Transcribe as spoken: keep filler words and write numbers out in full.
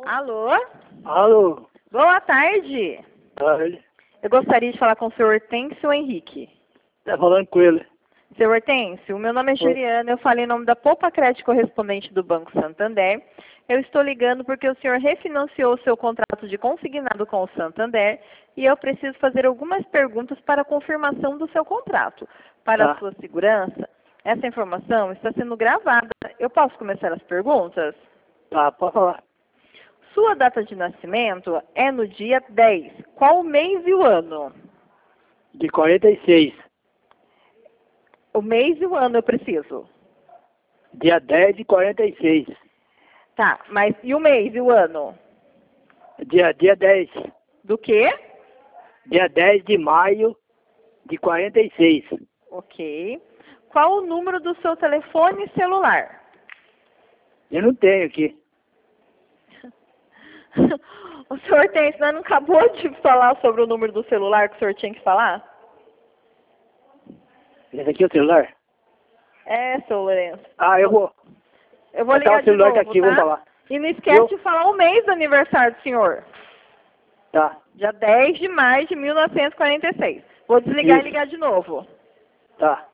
Alô? Alô, Boa tarde. tarde. Eu gostaria de falar com o senhor Hortêncio Henrique. Tá falando com ele. Senhor Hortêncio, meu nome é Juliana, eu falei em nome da Poupa Crédito correspondente do Banco Santander. Eu estou ligando porque o senhor refinanciou o seu contrato de consignado com o Santander e eu preciso fazer algumas perguntas para a confirmação do seu contrato. Para Tá. a sua segurança, essa informação está sendo gravada. Eu posso começar as perguntas? Tá, pode falar. Sua data de nascimento é no dia dez. Qual o mês e o ano? De quarenta e seis. O mês e o ano eu preciso. Dia dez de quarenta e seis. Tá, mas e o mês e o ano? Dia, dia dez. Do quê? Dia dez de maio de quarenta e seis. Ok. Qual o número do seu telefone celular? Eu não tenho aqui. O senhor tem, senão não acabou de falar sobre o número do celular que o senhor tinha que falar? Esse aqui é o celular? É, seu Lourenço. Ah, eu vou. Eu vou botar ligar o celular de novo, aqui, tá? vou falar. E não esquece Eu- de falar o mês do aniversário do senhor. Tá. Dia dez de maio de mil novecentos e quarenta e seis. Vou desligar Isso. e ligar de novo. Tá.